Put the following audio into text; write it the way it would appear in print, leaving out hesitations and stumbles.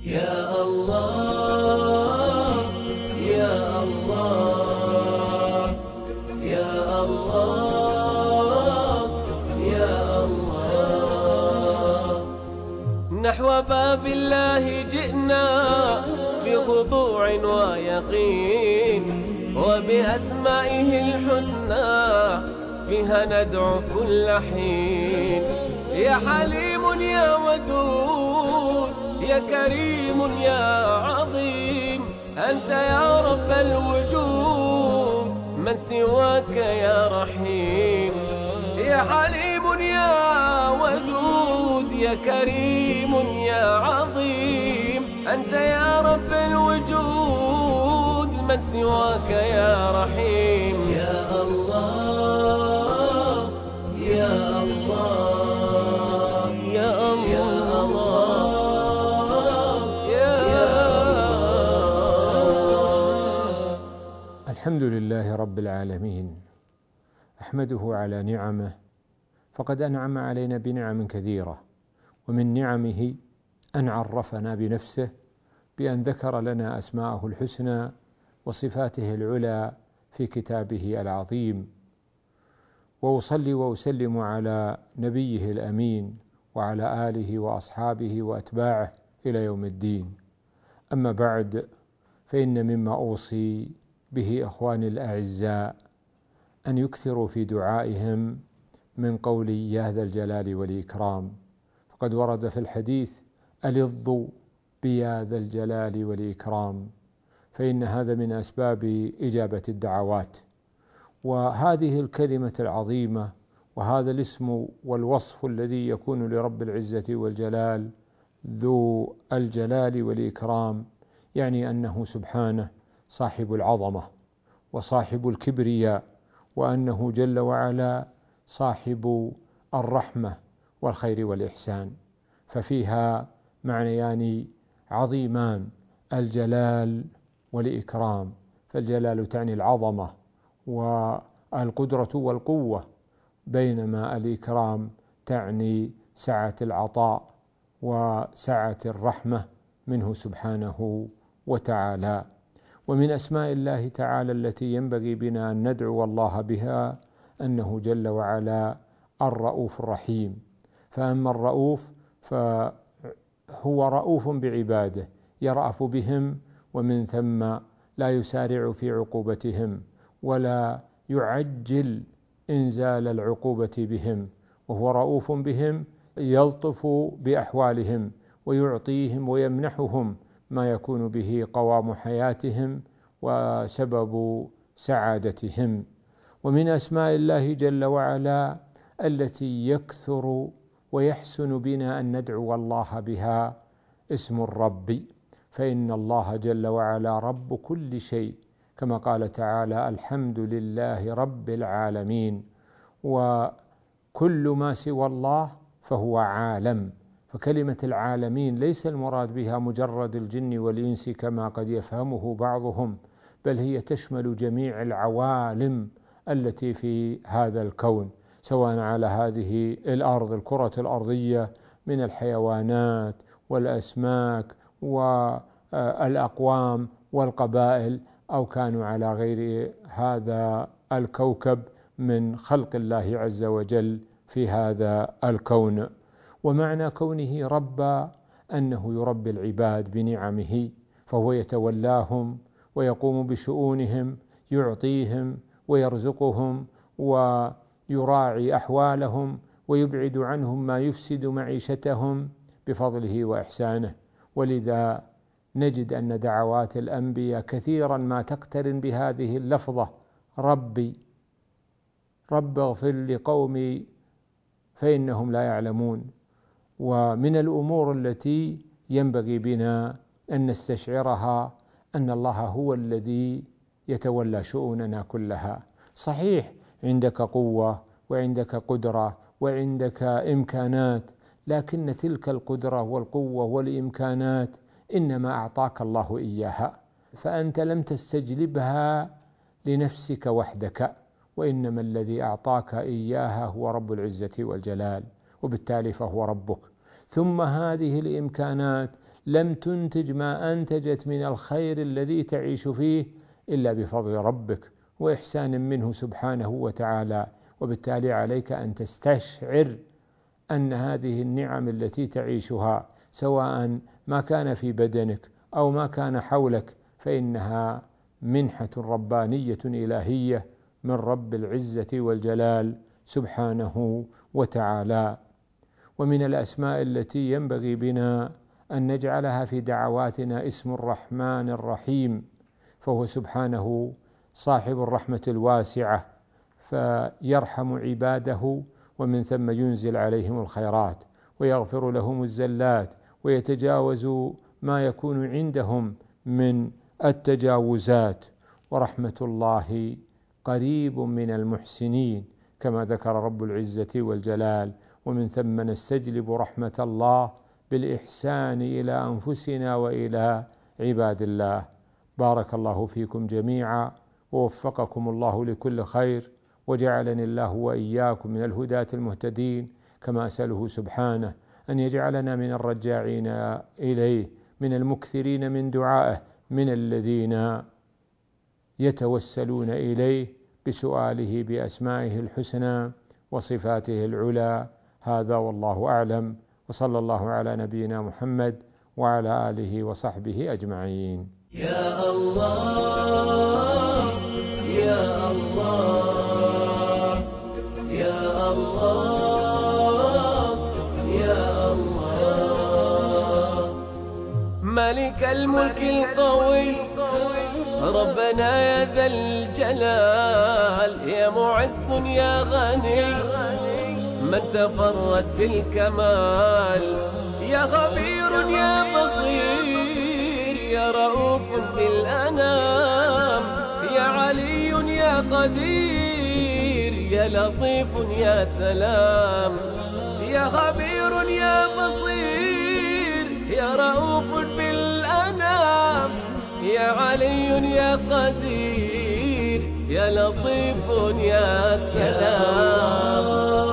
يا الله يا الله يا الله يا الله. نحو باب الله جئنا بخضوع ويقين، وبأسمائه الحسنى فيها ندعو كل حين. يا حليم يا ودود يا كريم يا عظيم، أنت يا رب الوجود من سواك يا رحيم. يا حليم يا ودود يا كريم يا عظيم، أنت يا رب الوجود من سواك يا رحيم. يا الله يا الله يا الله يا الله. الحمد لله رب العالمين، أحمده على نعمه، فقد أنعم علينا بنعم كثيرة، ومن نعمه أن عرفنا بنفسه بأن ذكر لنا أسماءه الحسنى وصفاته العلى في كتابه العظيم. وأصلي وأسلم على نبيه الأمين وعلى آله وأصحابه وأتباعه إلى يوم الدين. أما بعد، فإن مما أوصي به أخواني الأعزاء أن يكثروا في دعائهم من قول يا ذا الجلال والإكرام، فقد ورد في الحديث ألظوا بيا ذا الجلال والإكرام، فإن هذا من أسباب إجابة الدعوات. وهذه الكلمة العظيمة وهذا الاسم والوصف الذي يكون لرب العزة والجلال ذو الجلال والإكرام، يعني أنه سبحانه صاحب العظمة وصاحب الكبرياء، وأنه جل وعلا صاحب الرحمة والخير والإحسان. ففيها معنيان عظيمان، الجلال والإكرام. فالجلال تعني العظمة والقدرة والقوة، بينما الإكرام تعني سعة العطاء وسعة الرحمة منه سبحانه وتعالى. ومن أسماء الله تعالى التي ينبغي بنا أن ندعو الله بها أنه جل وعلا الرؤوف الرحيم. فأما الرؤوف فهو رؤوف بعباده، يرأف بهم، ومن ثم لا يسارع في عقوبتهم ولا يعجل إنزال العقوبة بهم، وهو رؤوف بهم، يلطف بأحوالهم ويعطيهم ويمنحهم ما يكون به قوام حياتهم وسبب سعادتهم. ومن أسماء الله جل وعلا التي يكثر ويحسن بنا أن ندعو الله بها اسم الرب، فإن الله جل وعلا رب كل شيء، كما قال تعالى الحمد لله رب العالمين. وكل ما سوى الله فهو عالم، فكلمة العالمين ليس المراد بها مجرد الجن والإنس كما قد يفهمه بعضهم، بل هي تشمل جميع العوالم التي في هذا الكون، سواء على هذه الأرض الكرة الأرضية من الحيوانات والأسماك والأقوام والقبائل، أو كانوا على غير هذا الكوكب من خلق الله عز وجل في هذا الكون. ومعنى كونه ربا أنه يربي العباد بنعمه، فهو يتولاهم ويقوم بشؤونهم، يعطيهم ويرزقهم ويراعي أحوالهم ويبعد عنهم ما يفسد معيشتهم بفضله وإحسانه. ولذا نجد أن دعوات الأنبياء كثيرا ما تقترن بهذه اللفظة: ربي رب اغفر لقومي فإنهم لا يعلمون. ومن الأمور التي ينبغي بنا أن نستشعرها أن الله هو الذي يتولى شؤوننا كلها. صحيح عندك قوة وعندك قدرة وعندك إمكانات، لكن تلك القدرة والقوة والإمكانات إنما أعطاك الله إياها، فأنت لم تستجلبها لنفسك وحدك، وإنما الذي أعطاك إياها هو رب العزة والجلال، وبالتالي فهو ربك. ثم هذه الإمكانات لم تنتج ما أنتجت من الخير الذي تعيش فيه إلا بفضل ربك وإحسان منه سبحانه وتعالى. وبالتالي عليك أن تستشعر أن هذه النعم التي تعيشها سواء ما كان في بدنك أو ما كان حولك فإنها منحة ربانية إلهية من رب العزة والجلال سبحانه وتعالى. ومن الأسماء التي ينبغي بنا أن نجعلها في دعواتنا اسم الرحمن الرحيم، فهو سبحانه صاحب الرحمة الواسعة، فيرحم عباده ومن ثم ينزل عليهم الخيرات ويغفر لهم الزلات ويتجاوز ما يكون عندهم من التجاوزات. ورحمة الله قريب من المحسنين كما ذكر رب العزة والجلال، ومن ثم نستجلب رحمة الله بالإحسان إلى أنفسنا وإلى عباد الله. بارك الله فيكم جميعا ووفقكم الله لكل خير، وجعلني الله وإياكم من الهداة المهتدين، كما أسأله سبحانه أن يجعلنا من الرجاعين إليه، من المكثرين من دعائه، من الذين يتوسلون إليه بسؤاله بأسمائه الحسنى وصفاته العلى. هذا والله أعلم، وصلى الله على نبينا محمد وعلى آله وصحبه أجمعين. يا الله يا الله يا الله يا الله، ملك الملك القوي ربنا يا ذا الجلال، يا معز يا غني من تفرد في الكمال، يا خبير يا بصير يا رؤوف بالأنام، يا علي يا قدير يا لطيف يا سلام، يا خبير يا بصير يا رؤوف بالأنام، يا علي يا قدير يا لطيف يا سلام.